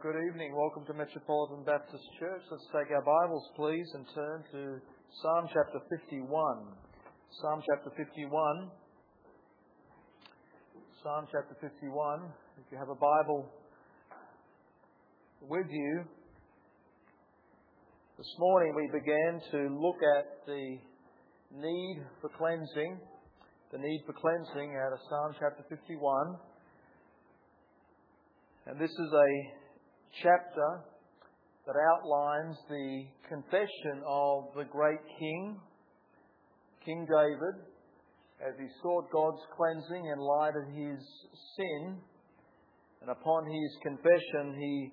Good evening. Welcome to Metropolitan Baptist Church. Let's take our Bibles, please, and turn to Psalm chapter 51. Psalm chapter 51. Psalm chapter 51. If you have a Bible with you, this morning we began to look at the need for cleansing. The need for cleansing out of Psalm chapter 51. And this is a chapter that outlines the confession of the great King, King David, as he sought God's cleansing in light of his sin. And upon his confession,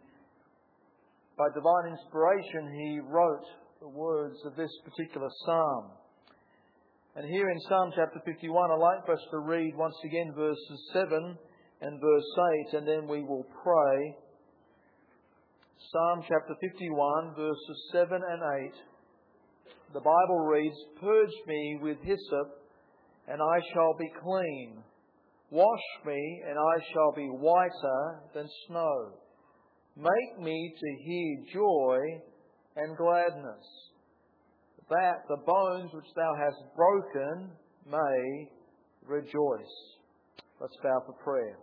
by divine inspiration, he wrote the words of this particular psalm. And here in Psalm chapter 51, I'd like for us to read once again verses 7 and verse 8, and then we will pray. Psalm chapter 51, verses 7 and 8. The Bible reads, "Purge me with hyssop, and I shall be clean. Wash me, and I shall be whiter than snow. Make me to hear joy and gladness, that the bones which thou hast broken may rejoice." Let's bow for prayer.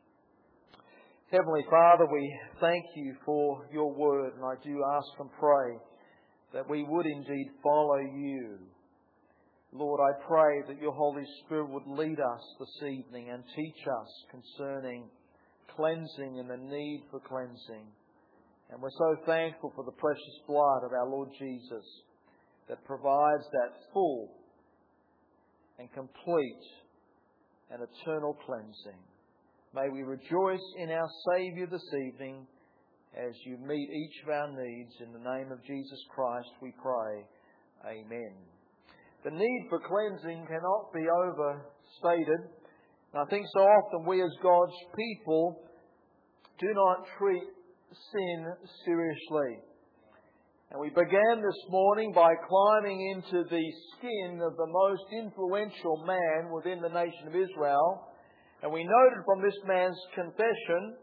Heavenly Father, we thank you for your word, and I do ask and pray that we would indeed follow you. Lord, I pray that your Holy Spirit would lead us this evening and teach us concerning cleansing and the need for cleansing. And we're so thankful for the precious blood of our Lord Jesus that provides that full and complete and eternal cleansing. May we rejoice in our Saviour this evening as you meet each of our needs. In the name of Jesus Christ we pray. Amen. The need for cleansing cannot be overstated. And I think so often we as God's people do not treat sin seriously. And we began this morning by climbing into the skin of the most influential man within the nation of Israel. And we noted from this man's confession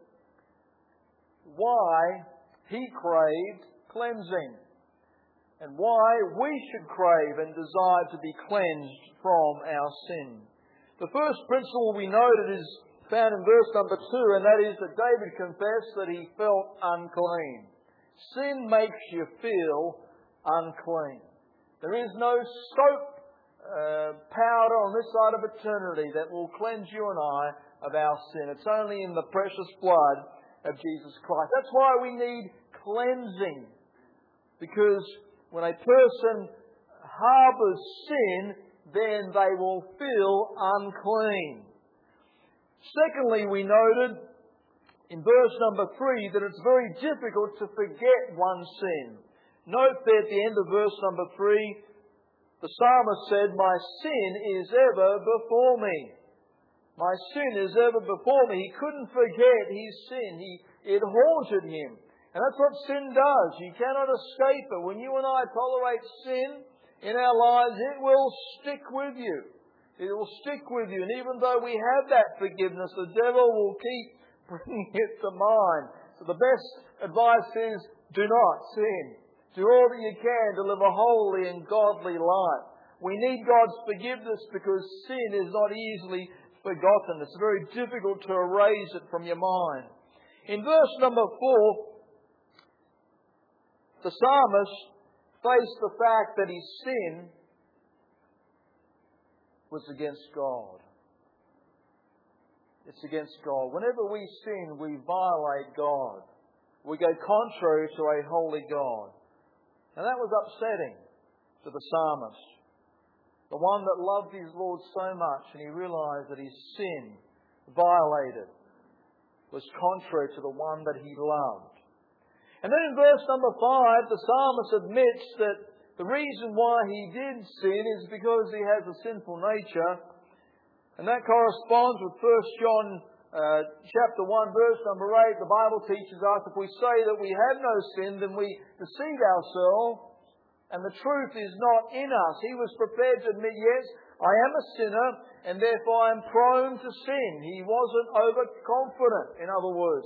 why he craved cleansing and why we should crave and desire to be cleansed from our sin. The first principle we noted is found in verse number 2, and that is that David confessed that he felt unclean. Sin makes you feel unclean. There is no soap powder on this side of eternity that will cleanse you and I of our sin. It's only in the precious blood of Jesus Christ. That's why we need cleansing. Because when a person harbours sin, then they will feel unclean. Secondly, we noted in verse number 3 that it's very difficult to forget one's sin. Note there at the end of verse number 3, the psalmist said, "My sin is ever before me." My sin is ever before me. He couldn't forget his sin. It haunted him. And that's what sin does. You cannot escape it. When you and I tolerate sin in our lives, it will stick with you. It will stick with you. And even though we have that forgiveness, the devil will keep bringing it to mind. So the best advice is, do not sin. Do all that you can to live a holy and godly life. We need God's forgiveness because sin is not easily forgotten. It's very difficult to erase it from your mind. In verse number 4, the psalmist faced the fact that his sin was against God. It's against God. Whenever we sin, we violate God. We go contrary to a holy God. And that was upsetting to the psalmist. The one that loved his Lord so much, and he realized that his sin violated was contrary to the one that he loved. And then in verse number 5, the psalmist admits that the reason why he did sin is because he has a sinful nature. And that corresponds with 1 John chapter 1, verse number 8. The Bible teaches us if we say that we have no sin, then we deceive ourselves, and the truth is not in us. He was prepared to admit, yes, I am a sinner, and therefore I am prone to sin. He wasn't overconfident, in other words. And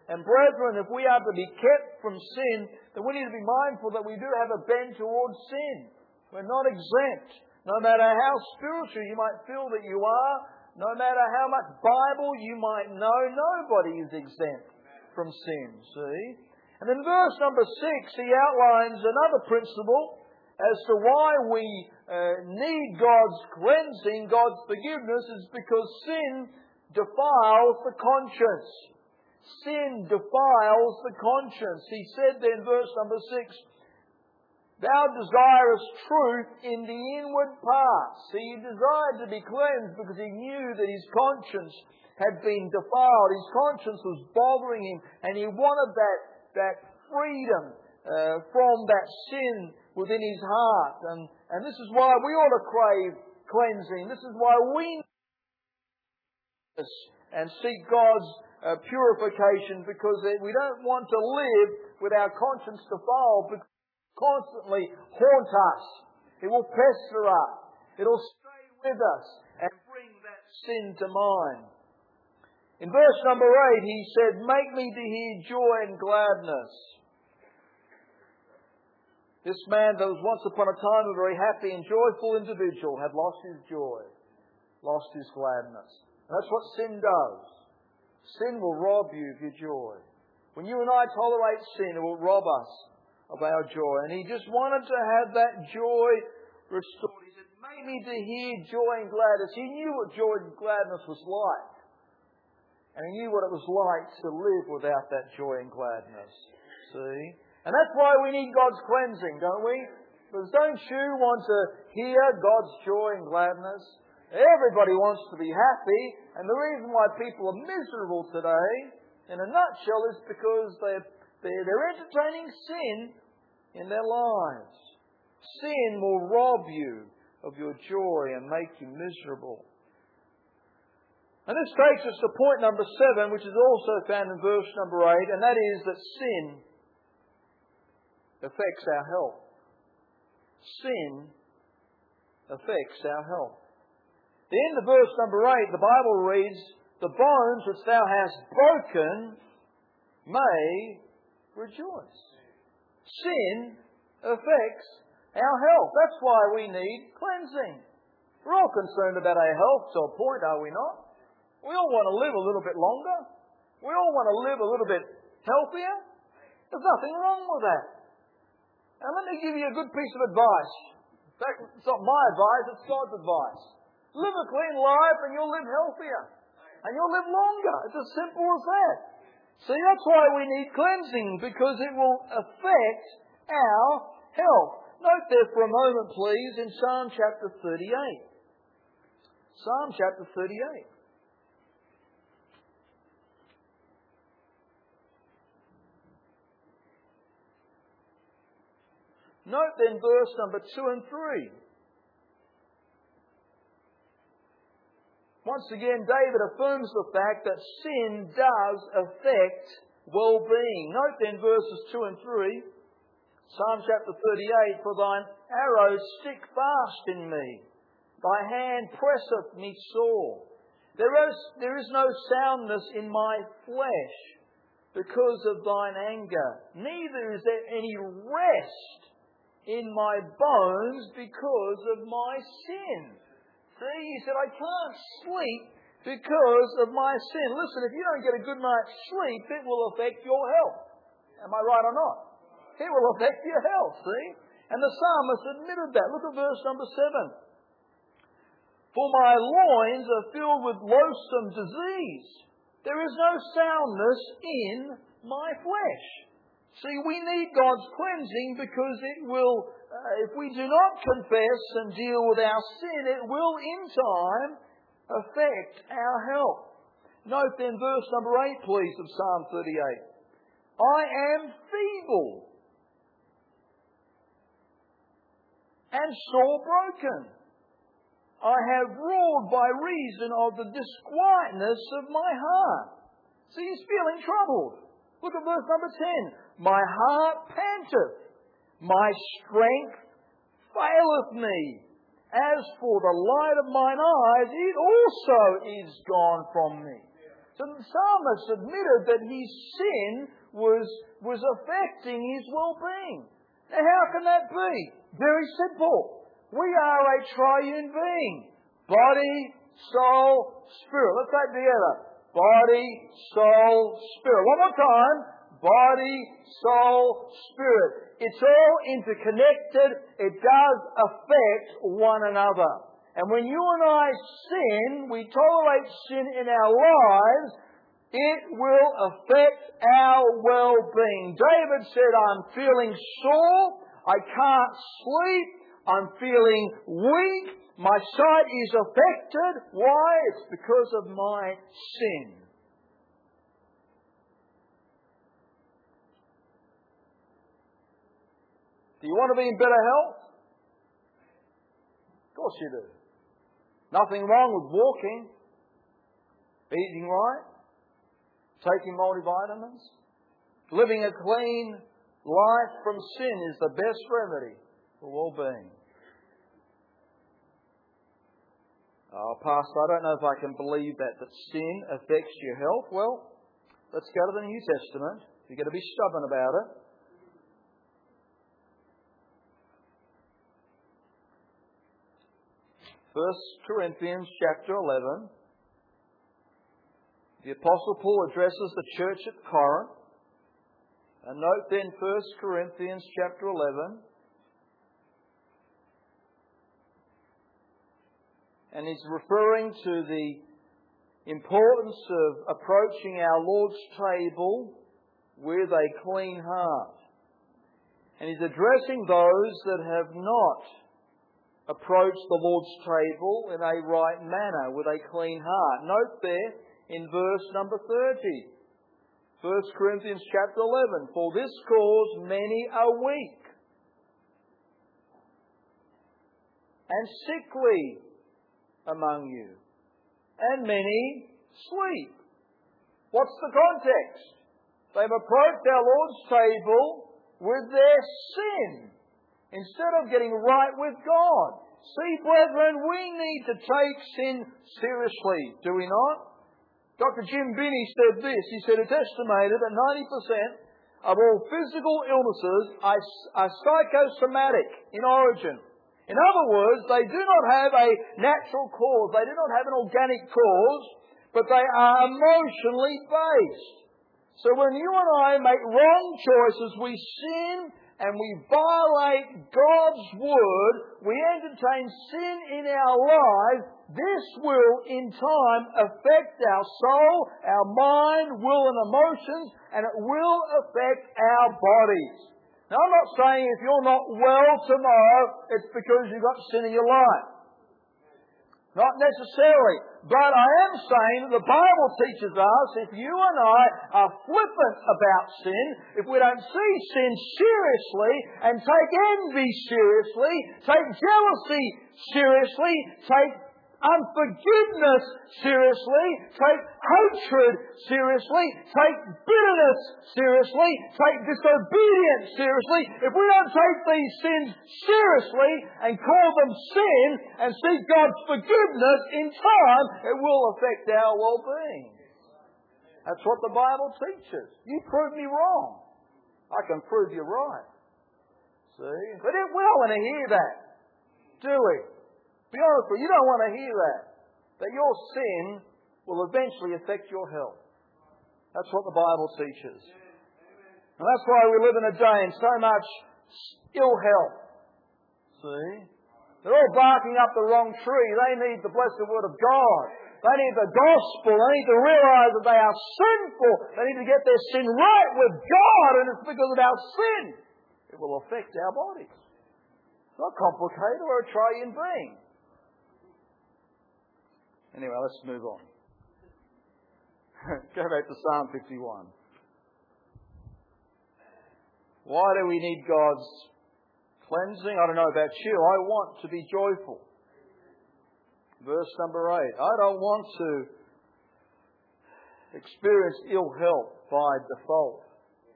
And brethren, if we are to be kept from sin, then we need to be mindful that we do have a bend towards sin. We're not exempt. No matter how spiritual you might feel that you are, no matter how much Bible you might know, nobody is exempt from sin, see? And in verse number 6, he outlines another principle as to why we need God's cleansing, God's forgiveness, is because sin defiles the conscience. Sin defiles the conscience. He said there in verse number 6, Thou desirest truth in the inward parts. So he desired to be cleansed because he knew that his conscience had been defiled. His conscience was bothering him, and he wanted that freedom from that sin within his heart. And this is why we ought to crave cleansing. This is why we need this and seek God's purification, because we don't want to live with our conscience defiled, because it will constantly haunt us. It will pester us. It will stay with us and bring that sin to mind. In verse number 8, he said, Make me to hear joy and gladness. This man that was once upon a time a very happy and joyful individual had lost his joy, lost his gladness. And that's what sin does. Sin will rob you of your joy. When you and I tolerate sin, it will rob us of our joy. And he just wanted to have that joy restored. He said, Make me to hear joy and gladness. He knew what joy and gladness was like. And he knew what it was like to live without that joy and gladness. See? And that's why we need God's cleansing, don't we? Because don't you want to hear God's joy and gladness? Everybody wants to be happy. And the reason why people are miserable today, in a nutshell, is because they're entertaining sin in their lives. Sin will rob you of your joy and make you miserable. And this takes us to point number 7, which is also found in verse number 8, and that is that sin affects our health. Sin affects our health. At the end of verse number 8, the Bible reads, The bones which thou hast broken may rejoice. Sin affects our health. That's why we need cleansing. We're all concerned about our health to a point, are we not? We all want to live a little bit longer. We all want to live a little bit healthier. There's nothing wrong with that. And let me give you a good piece of advice. In fact, it's not my advice, it's God's advice. Live a clean life and you'll live healthier. And you'll live longer. It's as simple as that. See, that's why we need cleansing, because it will affect our health. Note there for a moment, please, in Psalm chapter 38. Psalm chapter 38. Note then verse number 2 and 3. Once again, David affirms the fact that sin does affect well-being. Note then verses 2 and 3. Psalm chapter 38, For thine arrows stick fast in me. Thy hand presseth me sore. There is no soundness in my flesh because of thine anger. Neither is there any rest in my bones because of my sin. See, he said, I can't sleep because of my sin. Listen, if you don't get a good night's sleep, it will affect your health. Am I right or not? It will affect your health, see? And the psalmist admitted that. Look at verse number 7. For my loins are filled with loathsome disease. There is no soundness in my flesh. See, we need God's cleansing because it will, if we do not confess and deal with our sin, it will in time affect our health. Note then verse number 8, please, of Psalm 38. I am feeble and sore broken. I have roared by reason of the disquietness of my heart. See, he's feeling troubled. Look at verse number 10. My heart panteth, my strength faileth me. As for the light of mine eyes, it also is gone from me. So the psalmist admitted that his sin was affecting his well-being. Now how can that be? Very simple. We are a triune being. Body, soul, spirit. Let's say it together. Body, soul, spirit. One more time. Body, soul, spirit. It's all interconnected. It does affect one another. And when you and I sin, we tolerate sin in our lives, it will affect our well-being. David said, I'm feeling sore. I can't sleep. I'm feeling weak. My sight is affected. Why? It's because of my sin. Do you want to be in better health? Of course you do. Nothing wrong with walking, eating right, taking multivitamins. Living a clean life from sin is the best remedy for well-being. Oh, Pastor, I don't know if I can believe that sin affects your health. Well, let's go to the New Testament. You're going to be stubborn about it. 1 Corinthians chapter 11. The Apostle Paul addresses the church at Corinth. And note then 1 Corinthians chapter 11. And he's referring to the importance of approaching our Lord's table with a clean heart. And he's addressing those that have not approached the Lord's table in a right manner, with a clean heart. Note there in verse number 30. 1 Corinthians chapter 11. For this cause many are weak and sickly among you, and many sleep. What's the context? They've approached our Lord's table with their sin instead of getting right with God. See, brethren, we need to take sin seriously, do we not? Dr. Jim Binney said this. He said it's estimated that 90% of all physical illnesses are psychosomatic in origin. In other words, they do not have a natural cause. They do not have an organic cause, but they are emotionally based. So when you and I make wrong choices, we sin and we violate God's Word, we entertain sin in our lives, this will in time affect our soul, our mind, will and emotions, and it will affect our bodies. Now, I'm not saying if you're not well tomorrow, it's because you've got sin in your life. Not necessarily. But I am saying that the Bible teaches us if you and I are flippant about sin, if we don't see sin seriously and take envy seriously, take jealousy seriously, take unforgiveness seriously, take hatred seriously, take bitterness seriously, take disobedience seriously. If we don't take these sins seriously and call them sin and seek God's forgiveness, in time it will affect our well-being. That's what the Bible teaches. You prove me wrong, I can prove you right. See? But we don't want to hear that, do we? Be honest with you, you don't want to hear that your sin will eventually affect your health. That's what the Bible teaches. And that's why we live in a day in so much ill health. See? They're all barking up the wrong tree. They need the blessed Word of God. They need the gospel. They need to realize that they are sinful. They need to get their sin right with God, and it's because of our sin. It will affect our bodies. It's not complicated. We're a triune being. Anyway, let's move on. Go back to Psalm 51. Why do we need God's cleansing? I don't know about you. I want to be joyful. Verse number 8. I don't want to experience ill health by default.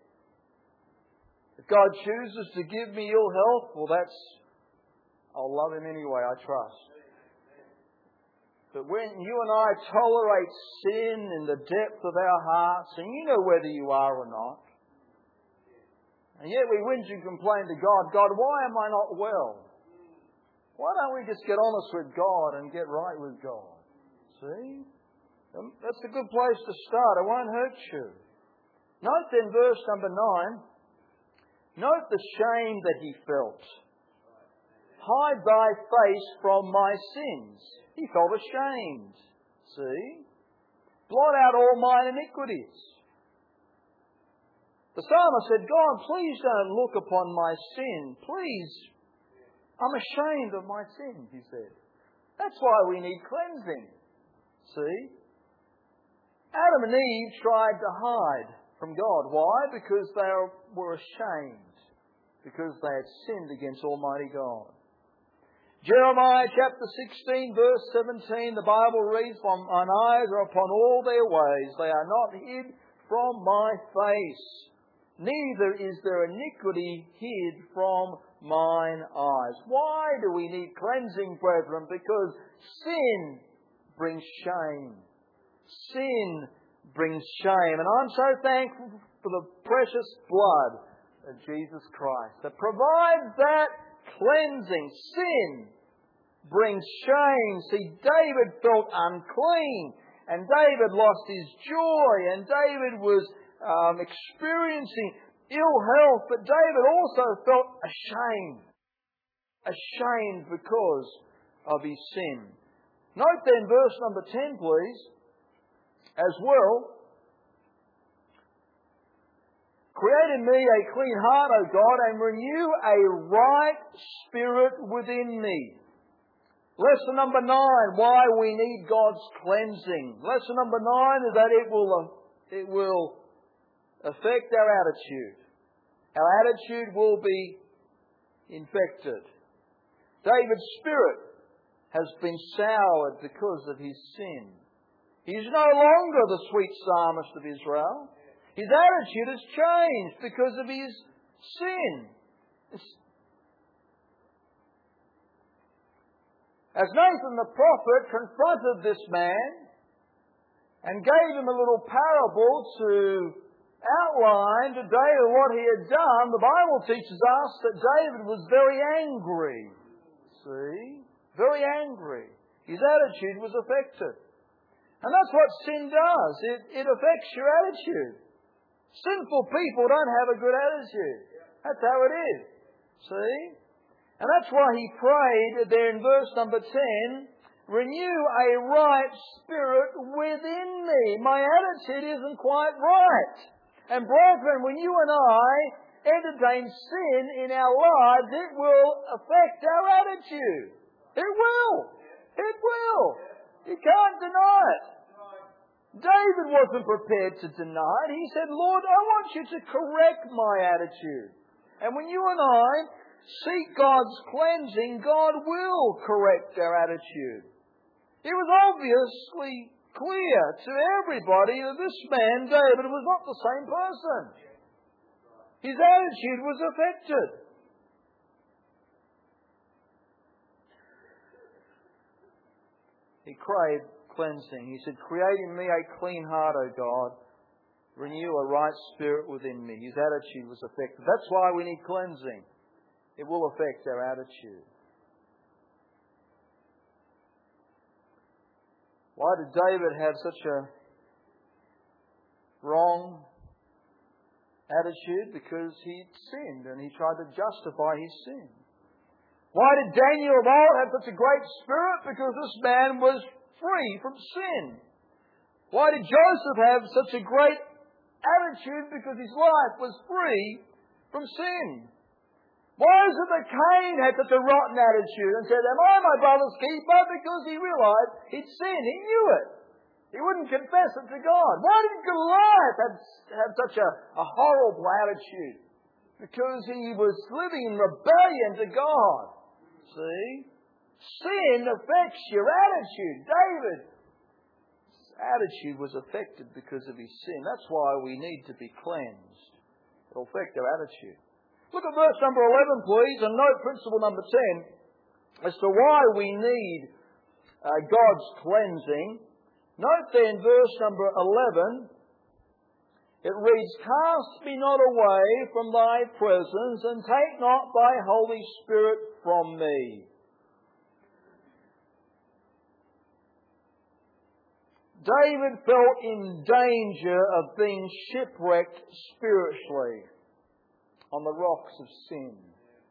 If God chooses to give me ill health, well, I'll love Him anyway, I trust. But when you and I tolerate sin in the depth of our hearts, and you know whether you are or not, and yet we whinge and complain to God, God, why am I not well? Why don't we just get honest with God and get right with God? See? That's a good place to start. It won't hurt you. Note then verse number 9. Note the shame that he felt. Hide thy face from my sins. He felt ashamed. See? Blot out all mine iniquities. The psalmist said, God, please don't look upon my sin. Please, I'm ashamed of my sins, he said. That's why we need cleansing. See? Adam and Eve tried to hide from God. Why? Because they were ashamed. Because they had sinned against Almighty God. Jeremiah chapter 16 verse 17, the Bible reads, "For mine eyes are upon all their ways. They are not hid from my face. Neither is there iniquity hid from mine eyes." Why do we need cleansing, brethren? Because sin brings shame. Sin brings shame. And I'm so thankful for the precious blood of Jesus Christ that provides that cleansing. Sin brings shame. See, David felt unclean, and David lost his joy, and David was experiencing ill health, but David also felt ashamed. Ashamed because of his sin. Note then verse number 10, please, as well. "Create in me a clean heart, O God, and renew a right spirit within me." Lesson number 9, why we need God's cleansing. Lesson number 9 is that it will affect our attitude. Our attitude will be infected. David's spirit has been soured because of his sin. He's no longer the sweet psalmist of Israel. His attitude has changed because of his sin. As Nathan the prophet confronted this man and gave him a little parable to outline to David what he had done, the Bible teaches us that David was very angry. See? Very angry. His attitude was affected. And that's what sin does. It affects your attitude. Sinful people don't have a good attitude. That's how it is. See? And that's why he prayed there in verse number 10, "Renew a right spirit within me." My attitude isn't quite right. And brethren, when you and I entertain sin in our lives, it will affect our attitude. It will. It will. You can't deny it. David wasn't prepared to deny it. He said, "Lord, I want you to correct my attitude." And when you and I seek God's cleansing, God will correct our attitude. It was obviously clear to everybody that this man, David, was not the same person. His attitude was affected. He craved cleansing. He said, "Create in me a clean heart, O God. Renew a right spirit within me." His attitude was affected. That's why we need cleansing. It will affect our attitude. Why did David have such a wrong attitude? Because he'd sinned and he tried to justify his sin. Why did Daniel of old have such a great spirit? Because this man was free from sin. Why did Joseph have such a great attitude? Because his life was free from sin. Why is it that Cain had such a rotten attitude and said, "Am I my brother's keeper?" Because he realized he'd sinned. He knew it. He wouldn't confess it to God. Why did Goliath have such a horrible attitude? Because he was living in rebellion to God. See? Sin affects your attitude. David's attitude was affected because of his sin. That's why we need to be cleansed. It'll affect our attitude. Look at verse number 11, please, and note principle number 10 as to why we need God's cleansing. Note there in verse number 11, it reads, "Cast me not away from thy presence, and take not thy Holy Spirit from me." David felt in danger of being shipwrecked spiritually on the rocks of sin.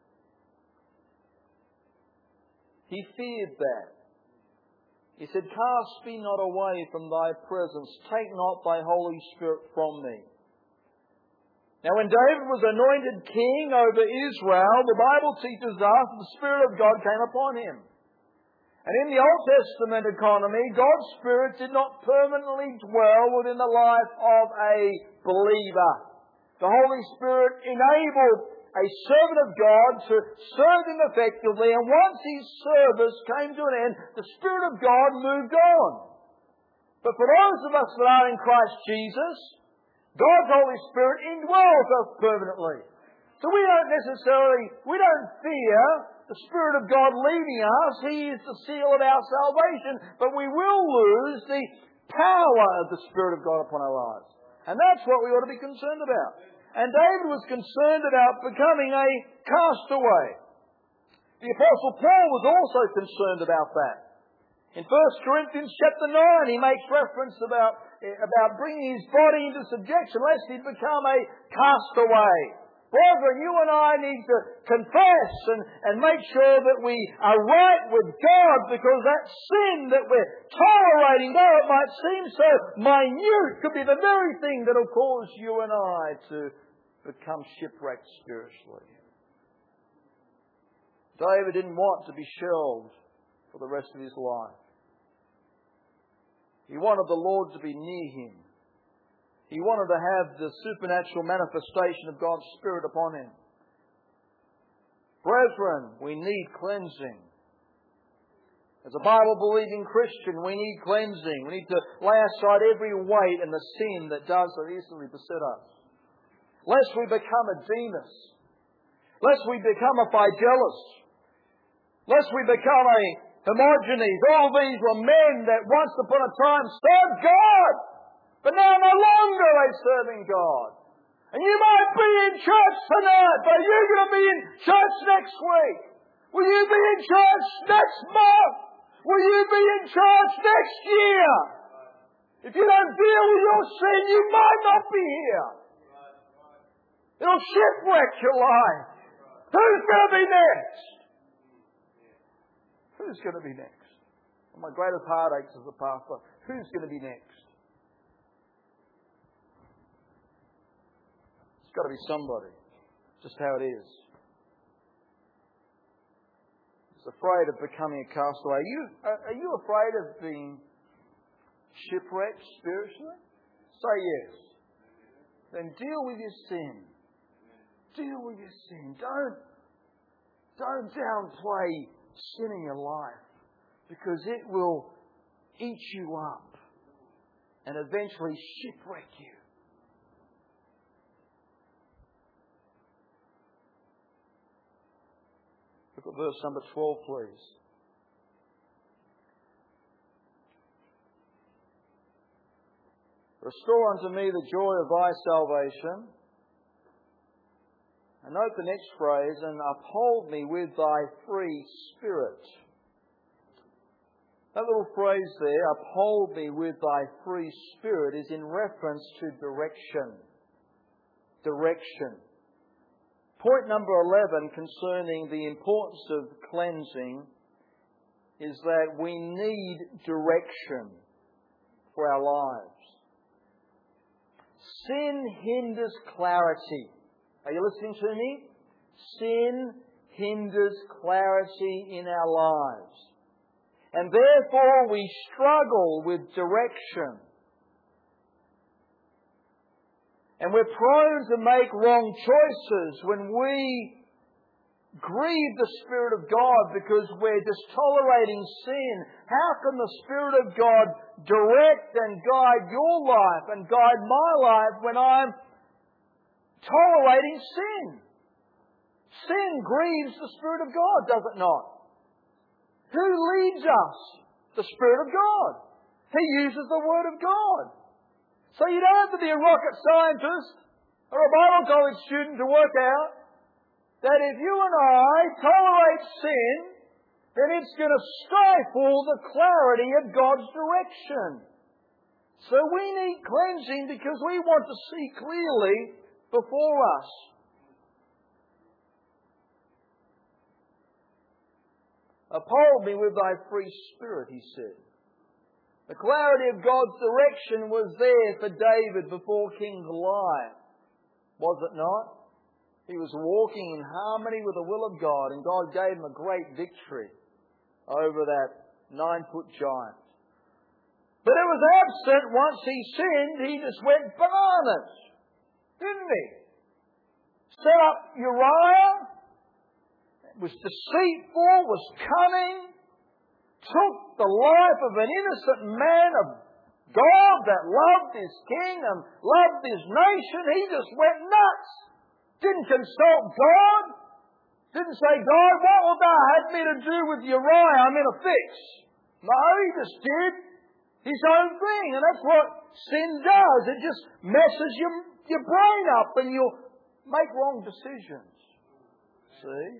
He feared that. He said, "Cast me not away from thy presence. Take not thy Holy Spirit from me." Now when David was anointed king over Israel, the Bible teaches us the Spirit of God came upon him. And in the Old Testament economy, God's Spirit did not permanently dwell within the life of a believer. The Holy Spirit enabled a servant of God to serve Him effectively, and once his service came to an end, the Spirit of God moved on. But for those of us that are in Christ Jesus, God's Holy Spirit indwells us permanently. So we don't fear the Spirit of God leaving us. He is the seal of our salvation, but we will lose the power of the Spirit of God upon our lives. And that's what we ought to be concerned about. And David was concerned about becoming a castaway. The Apostle Paul was also concerned about that. In 1 Corinthians chapter 9, he makes reference about bringing his body into subjection, lest he become a castaway. Brethren, you and I need to confess and make sure that we are right with God, because that sin that we're tolerating, though it might seem so minute, could be the very thing that will cause you and I to become shipwrecked spiritually. David didn't want to be shelved for the rest of his life. He wanted the Lord to be near him. He wanted to have the supernatural manifestation of God's Spirit upon him. Brethren, we need cleansing. As a Bible-believing Christian, we need cleansing. We need to lay aside every weight and the sin that does so easily beset us. Lest we become a Demas. Lest we become a Phygellus. Lest we become a Hermogenes. All these were men that once upon a time served God, but now no longer are they serving God. And you might be in church tonight, but you're going to be in church next week. Will you be in church next month? Will you be in church next year? If you don't deal with your sin, you might not be here. It'll shipwreck your life. Who's going to be next? Who's going to be next? One of my greatest heartaches as a pastor. Who's going to be next? It's got to be somebody. Just how it is. He's afraid of becoming a castaway. Are you afraid of being shipwrecked spiritually? Say yes. Then deal with your sin. Deal with your sin. Don't downplay sin in your life, because it will eat you up and eventually shipwreck you. Look at verse number 12, please. Restore unto me the joy of thy salvation. And note the next phrase, and uphold me with thy free spirit. That little phrase there, uphold me with thy free spirit, is in reference to direction. Direction. Point number 11 concerning the importance of cleansing is that we need direction for our lives. Sin hinders clarity. Are you listening to me? Sin hinders clarity in our lives. And therefore we struggle with direction. And we're prone to make wrong choices when we grieve the Spirit of God because we're just tolerating sin. How can the Spirit of God direct and guide your life and guide my life when I'm tolerating sin? Sin grieves the Spirit of God, does it not? Who leads us The Spirit of God. He uses the Word of God. So you don't have to be a rocket scientist or a Bible college student to work out that if you and I tolerate sin, then it's going to stifle the clarity of God's direction. So we need cleansing because we want to see clearly before us. Uphold me with thy free spirit, he said. The clarity of God's direction was there for David before King Goliath. Was it not? He was walking in harmony with the will of God, and God gave him a great victory over that 9-foot giant. But it was absent once he sinned. He just went bananas, didn't he? Set up Uriah. Was deceitful, was cunning, took the life of an innocent man of God that loved his king and loved his nation. He just went nuts. Didn't consult God. Didn't say, God, what would thou have me to do with Uriah? I'm in a fix. No, he just did his own thing. And that's what sin does. It just messes your brain up and you'll make wrong decisions. See?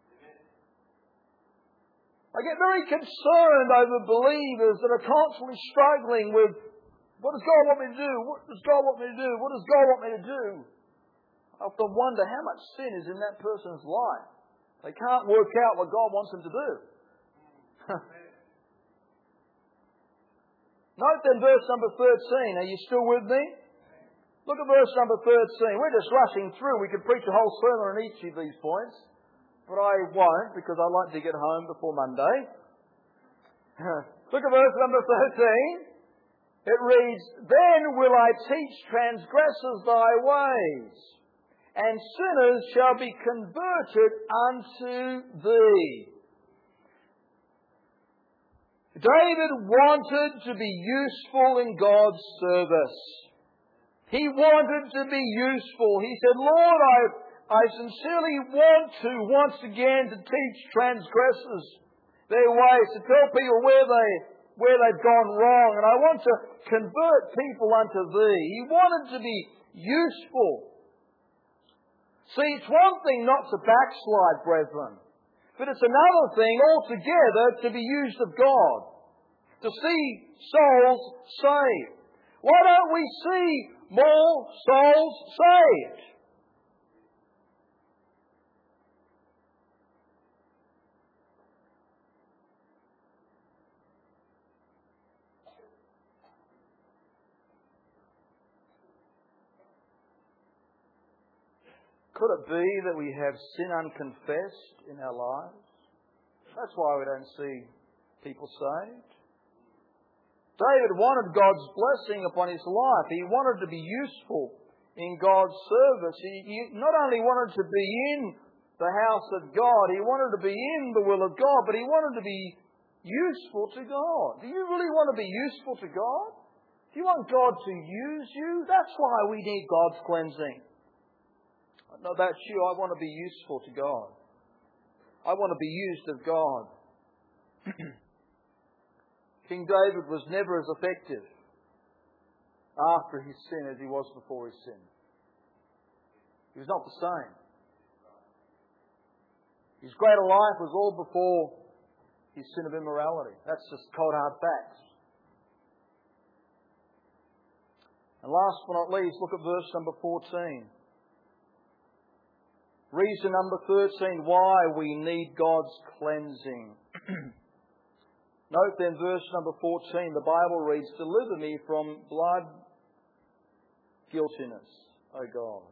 I get very concerned over believers that are constantly struggling with, what does God want me to do? What does God want me to do? What does God want me to do? I often wonder how much sin is in that person's life. They can't work out what God wants them to do. Note then verse number 13. Are you still with me? Look at verse number 13. We're just rushing through. We could preach a whole sermon on each of these points. But I won't, because I like to get home before Monday. Look at verse number 13. It reads, Then will I teach transgressors thy ways, and sinners shall be converted unto thee. David wanted to be useful in God's service. He wanted to be useful. He said, Lord, I sincerely want to, once again, to teach transgressors their ways, to tell people where they've gone wrong, and I want to convert people unto Thee. He wanted to be useful. See, it's one thing not to backslide, brethren, but it's another thing altogether to be used of God, to see souls saved. Why don't we see more souls saved? Could it be that we have sin unconfessed in our lives? That's why we don't see people saved. David wanted God's blessing upon his life. He wanted to be useful in God's service. He not only wanted to be in the house of God, he wanted to be in the will of God, but he wanted to be useful to God. Do you really want to be useful to God? Do you want God to use you? That's why we need God's cleansing. I don't know about you, I want to be useful to God. I want to be used of God. King David was never as effective after his sin as he was before his sin. He was not the same. His greater life was all before his sin of immorality. That's just cold hard facts. And last but not least, look at verse number 14. Reason number 13 why we need God's cleansing. Note then verse number 14, the Bible reads, Deliver me from blood guiltiness, O God.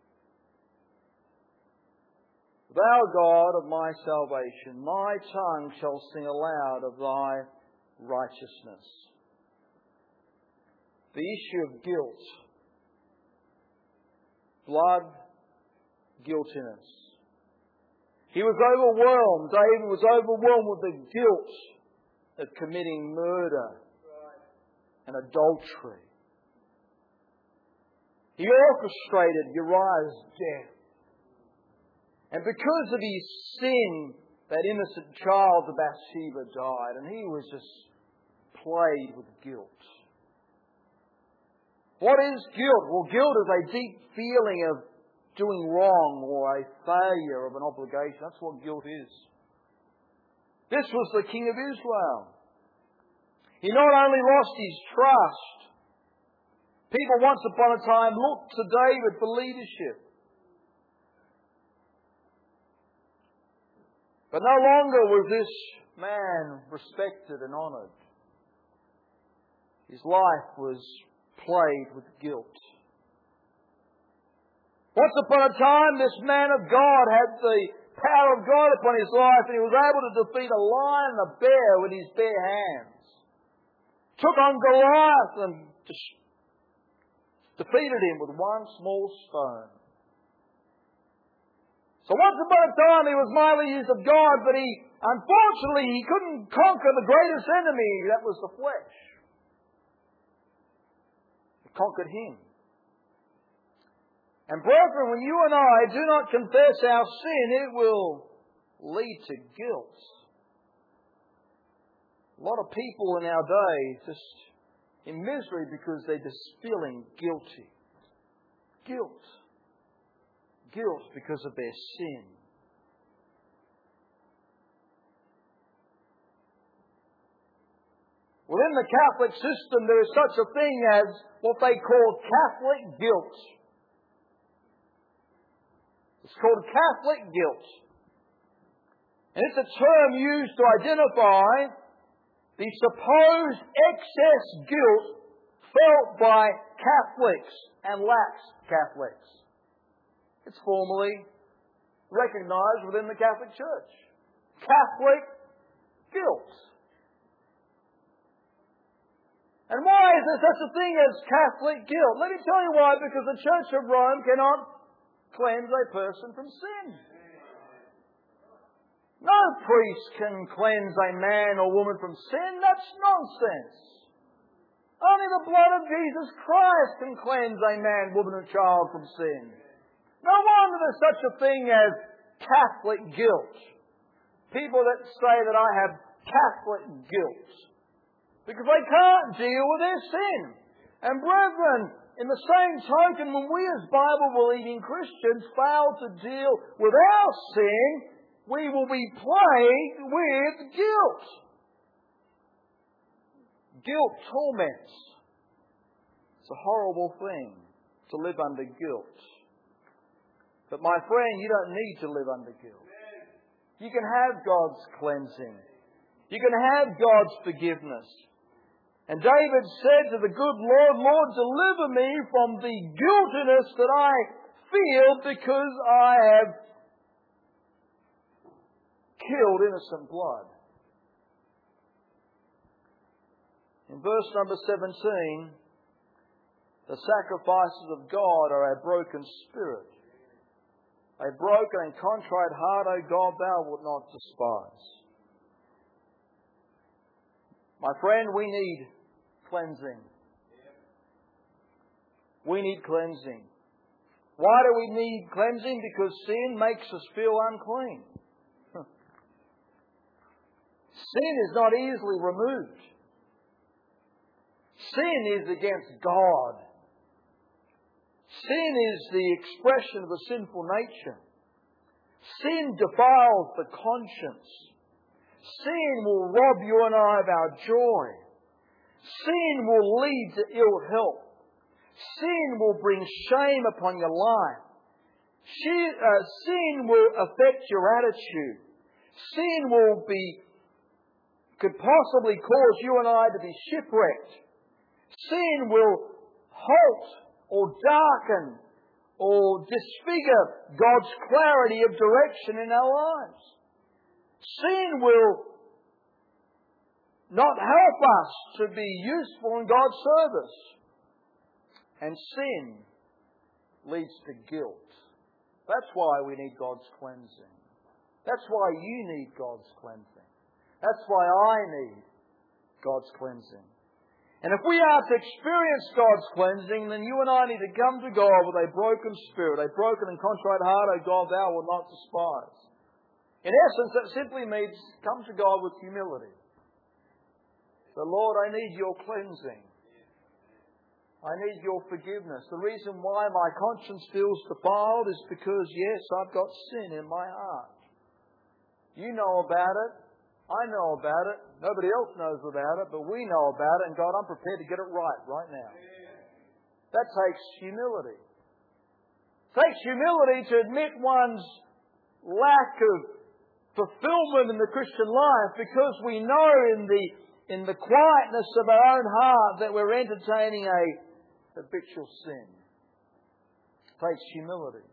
Thou God of my salvation, my tongue shall sing aloud of thy righteousness. The issue of guilt, blood guiltiness. He was overwhelmed. David was overwhelmed with the guilt of committing murder and adultery. He orchestrated Uriah's death. And because of his sin, that innocent child of Bathsheba died. And he was just played with guilt. What is guilt? Well, guilt is a deep feeling of doing wrong or a failure of an obligation. That's what guilt is. This was the king of Israel. He not only lost his trust, people once upon a time looked to David for leadership. But no longer was this man respected and honoured. His life was plagued with guilt. Once upon a time, this man of God had the power of God upon his life, and he was able to defeat a lion and a bear with his bare hands. Took on Goliath and defeated him with one small stone. So once upon a time he was mightily used of God, but unfortunately he couldn't conquer the greatest enemy, that was the flesh. It conquered him. And brethren, when you and I do not confess our sin, it will lead to guilt. A lot of people in our day just in misery because they're just feeling guilty. Guilt. Guilt because of their sin. Within the Catholic system, there is such a thing as what they call Catholic guilt. It's called Catholic guilt. And it's a term used to identify the supposed excess guilt felt by Catholics and lax Catholics. It's formally recognised within the Catholic Church. Catholic guilt. And why is there such a thing as Catholic guilt? Let me tell you why. Because the Church of Rome cannot cleanse a person from sin. No priest can cleanse a man or woman from sin. That's nonsense. Only the blood of Jesus Christ can cleanse a man, woman, or child from sin. No wonder there's such a thing as Catholic guilt. People that say that I have Catholic guilt. Because they can't deal with their sin. And brethren, in the same token, when we as Bible-believing Christians fail to deal with our sin, we will be plagued with guilt. Guilt torments. It's a horrible thing to live under guilt. But my friend, you don't need to live under guilt. You can have God's cleansing. You can have God's forgiveness. And David said to the good Lord, Lord, deliver me from the guiltiness that I feel because I have killed innocent blood. In verse number 17, the sacrifices of God are a broken spirit. A broken and contrite heart, O God, thou wilt not despise. My friend, we need cleansing. We need cleansing. Why do we need cleansing? Because sin makes us feel unclean. Sin is not easily removed. Sin is against God. Sin is the expression of a sinful nature. Sin defiles the conscience. Sin will rob you and I of our joy. Sin will lead to ill health. Sin will bring shame upon your life. Sin will affect your attitude. Sin could possibly cause you and I to be shipwrecked. Sin will halt or darken or disfigure God's clarity of direction in our lives. Sin will not help us to be useful in God's service. And sin leads to guilt. That's why we need God's cleansing. That's why you need God's cleansing. That's why I need God's cleansing. And if we are to experience God's cleansing, then you and I need to come to God with a broken spirit, a broken and contrite heart, O God, thou wilt not despise. In essence, that simply means come to God with humility. So Lord, I need your cleansing. I need your forgiveness. The reason why my conscience feels defiled is because, yes, I've got sin in my heart. You know about it. I know about it. Nobody else knows about it, but we know about it. And God, I'm prepared to get it right now. That takes humility. It takes humility to admit one's lack of fulfillment in the Christian life, because we know in the quietness of our own heart that we're entertaining a habitual sin. It takes humility.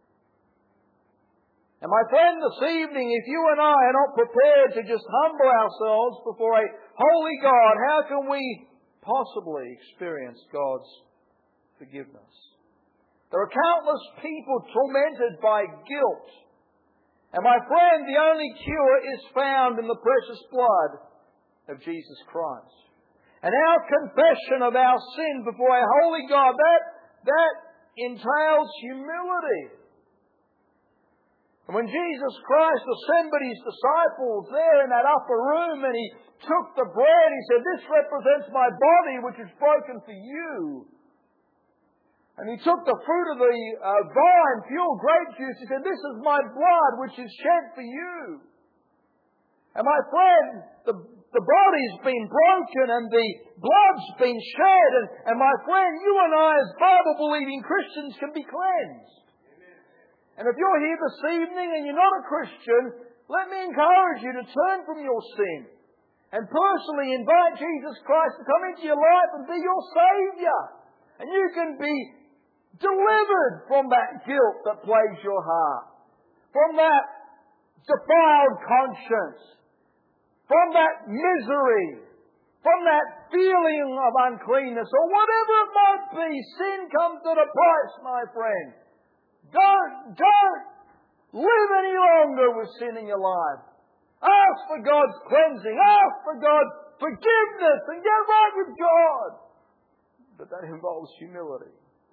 And my friend, this evening, if you and I are not prepared to just humble ourselves before a holy God, how can we possibly experience God's forgiveness? There are countless people tormented by guilt. And my friend, the only cure is found in the precious blood of Jesus Christ. And our confession of our sin before a holy God, that entails humility. And when Jesus Christ assembled His disciples there in that upper room and He took the bread, He said, "This represents my body which is broken for you." And He took the fruit of the vine, pure grape juice. He said, "This is my blood which is shed for you." And my friend, the body's been broken and the blood's been shed. And my friend, you and I as Bible-believing Christians can be cleansed. And if you're here this evening and you're not a Christian, let me encourage you to turn from your sin and personally invite Jesus Christ to come into your life and be your Saviour. And you can be delivered from that guilt that plagues your heart, from that defiled conscience, from that misery, from that feeling of uncleanness, or whatever it might be. Sin comes at a price, my friend. Don't live any longer with sin in your life. Ask for God's cleansing. Ask for God's forgiveness and get right with God. But that involves humility.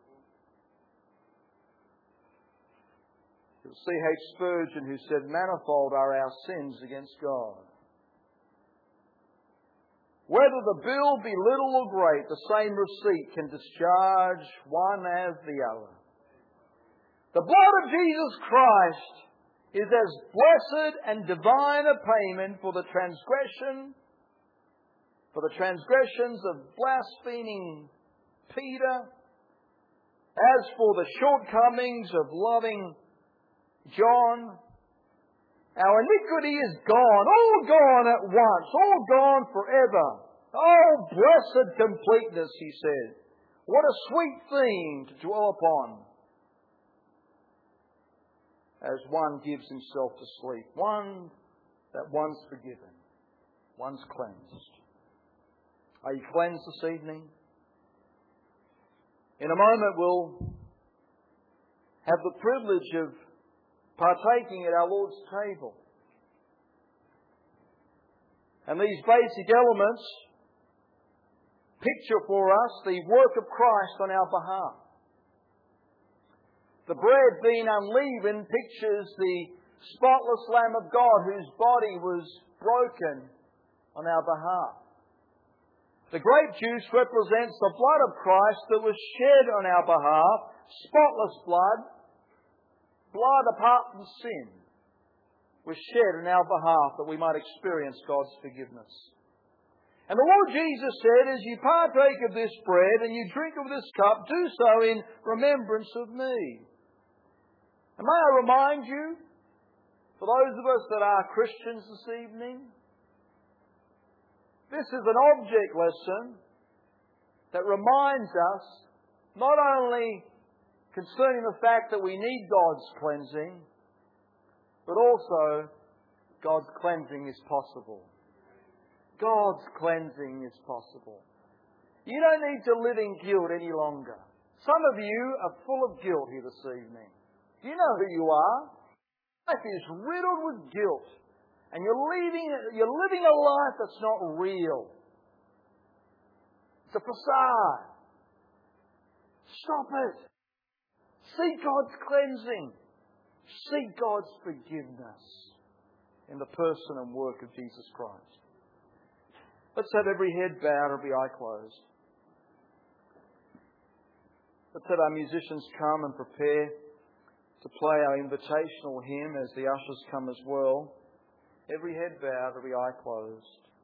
It was C.H. Spurgeon who said, "Manifold are our sins against God. Whether the bill be little or great, the same receipt can discharge one as the other. The blood of Jesus Christ is as blessed and divine a payment for the transgressions of blaspheming Peter, as for the shortcomings of loving John. Our iniquity is gone, all gone at once, all gone forever. Oh, blessed completeness," he said. "What a sweet theme to dwell upon as one gives himself to sleep. One that one's forgiven, one's cleansed." Are you cleansed this evening? In a moment we'll have the privilege of partaking at our Lord's table. And these basic elements picture for us the work of Christ on our behalf. The bread being unleavened pictures the spotless Lamb of God whose body was broken on our behalf. The grape juice represents the blood of Christ that was shed on our behalf, spotless blood, blood apart from sin, was shed on our behalf that we might experience God's forgiveness. And the Lord Jesus said, "As you partake of this bread and you drink of this cup, do so in remembrance of me." And may I remind you, for those of us that are Christians this evening, this is an object lesson that reminds us not only concerning the fact that we need God's cleansing, but also God's cleansing is possible. God's cleansing is possible. You don't need to live in guilt any longer. Some of you are full of guilt here this evening. You know who you are. Life is riddled with guilt. And you're living a life that's not real. It's a facade. Stop it. Seek God's cleansing. Seek God's forgiveness in the person and work of Jesus Christ. Let's have every head bowed, every eye closed. Let's have our musicians come and prepare to play our invitational hymn as the ushers come as well. Every head bowed, every eye closed.